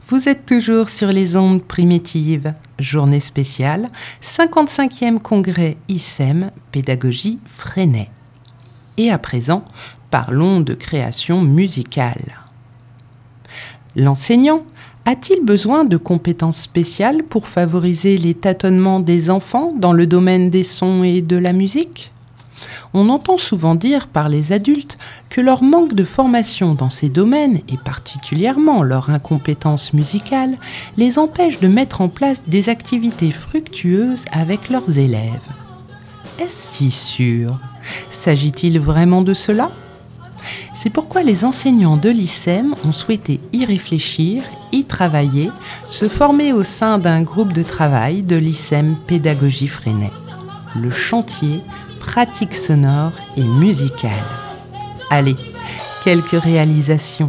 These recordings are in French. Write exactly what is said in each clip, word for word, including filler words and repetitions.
Vous êtes toujours sur les ondes primitives. Journée spéciale, cinquante-cinquième congrès I S E M, pédagogie Freinet. Et à présent, parlons de création musicale. L'enseignant a-t-il besoin de compétences spéciales pour favoriser les tâtonnements des enfants dans le domaine des sons et de la musique ? On entend souvent dire par les adultes que leur manque de formation dans ces domaines, et particulièrement leur incompétence musicale, les empêche de mettre en place des activités fructueuses avec leurs élèves. Est-ce si sûr ? S'agit-il vraiment de cela ? C'est pourquoi les enseignants de l'I S E M ont souhaité y réfléchir, y travailler, se former au sein d'un groupe de travail de l'I S E M Pédagogie Freinet. Le chantier pratique sonore et musicale. Allez, quelques réalisations.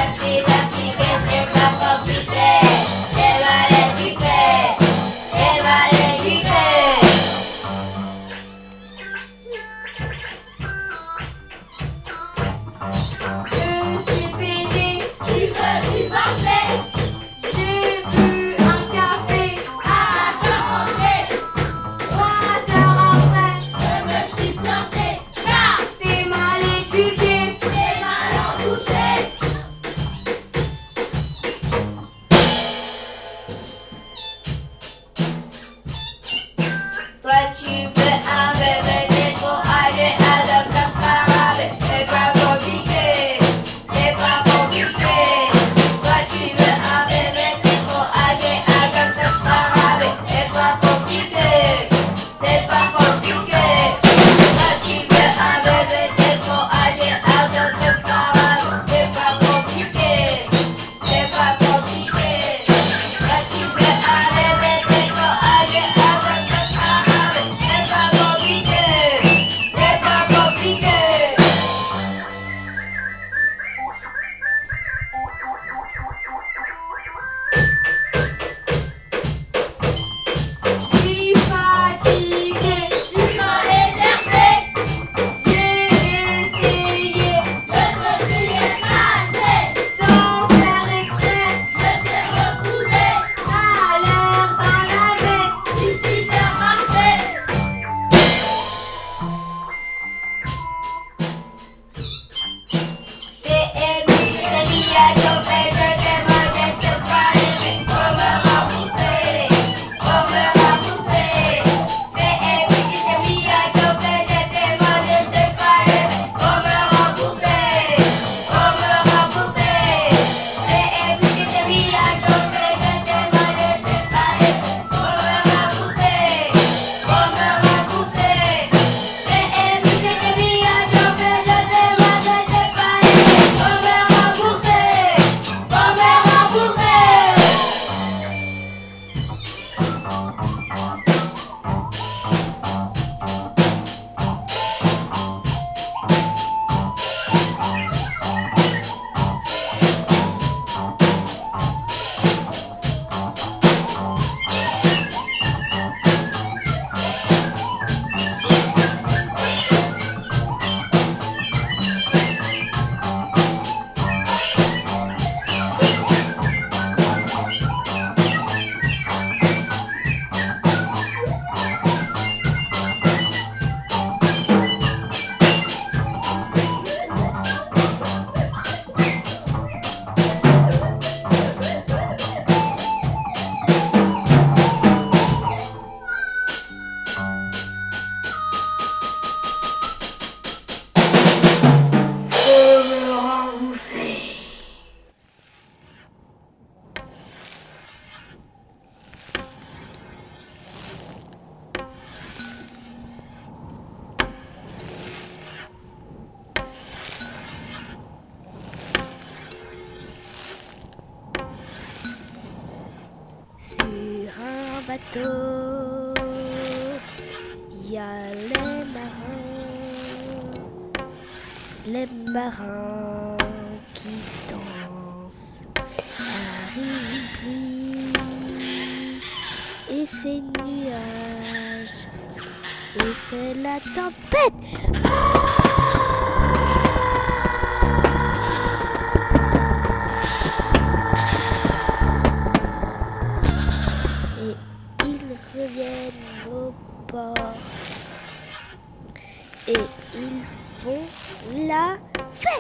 Emma bateau, il y a les marins, les marins qui dansent. Arrive une pluie et ses nuages, et c'est la tempête. Reviennent au port et ils font la fête.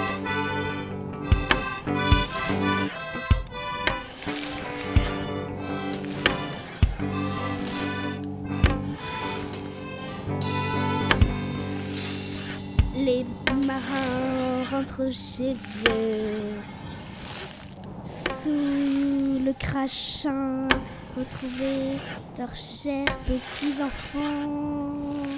Les marins rentrent chez eux sous le crachin. Retrouver leurs chers petits-enfants.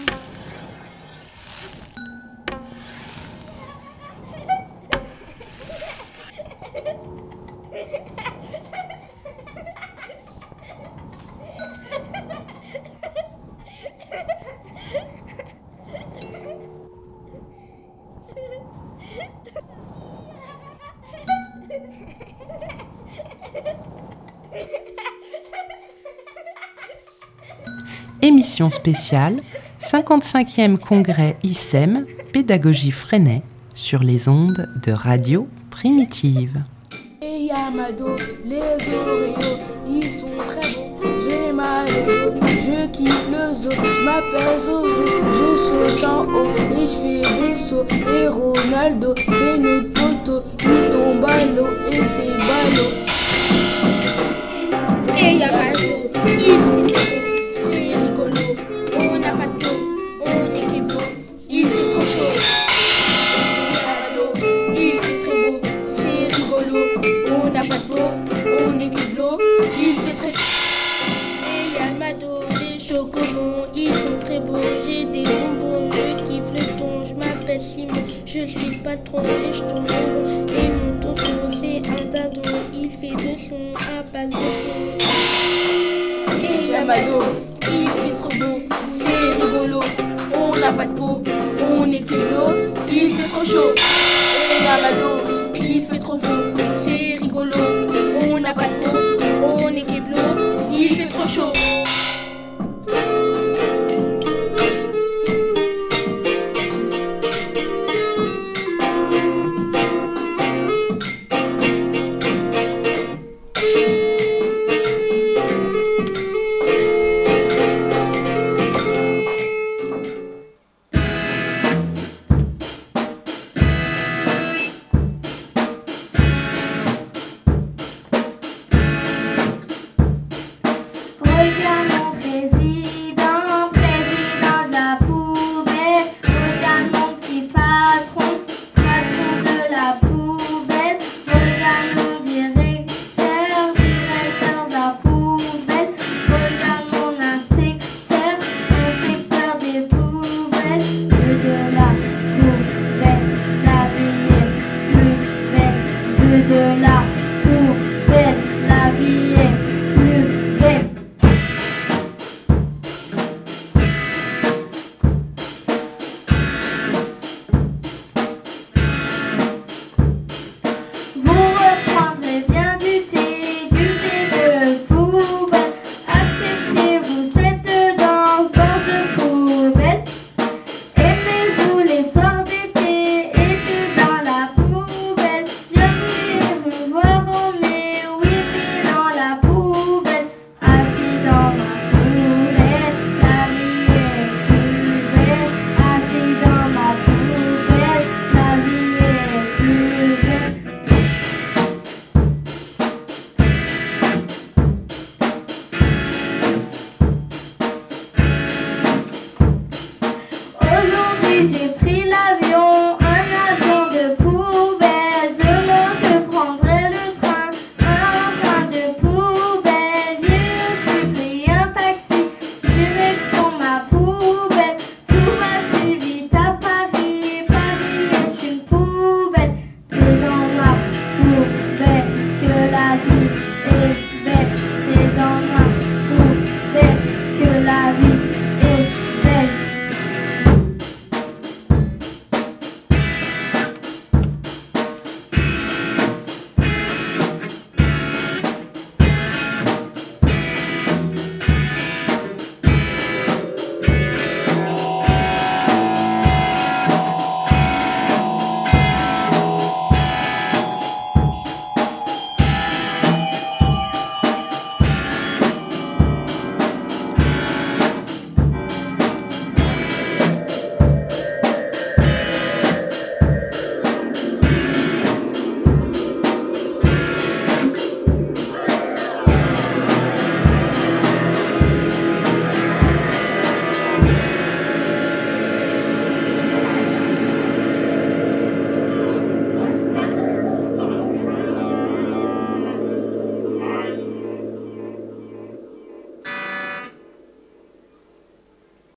Émission spéciale, cinquante-cinquième congrès I S E M, pédagogie Freinet, sur les ondes de Radio Primitive. Et Yamado, les Oreos, ils sont très bons. J'ai mal au dos, je kiffe le zoo. Je m'appelle Zozo, je saute en haut et je fais des sauts. Et Ronaldo, c'est notre poteau, il tombe à l'eau et c'est ballot. Et Yamado, il fait trop beau, c'est rigolo. On n'a pas de peau, on est qui beau, il fait trop chaud. Yamado, il fait très beau, c'est rigolo. On n'a pas de peau, on est qui beau, il fait très chaud. Et Yamado, les chocobons, ils sont très beaux. J'ai des bonbons, je kiffe le ton. Je m'appelle Simon, je suis le patron et je tourne rond. Et mon tonton, c'est un dindon, il fait de son, un bal de fond. Et Yamado, il fait trop beau, c'est rigolo. On n'a pas de peau, on est kilo, il fait trop chaud. Et Yamado, il fait trop chaud, c'est rigolo. On n'a pas de peau, on est kilo, il fait trop chaud. Que la vie est belle, c'est dans ma poubelle. Thank you.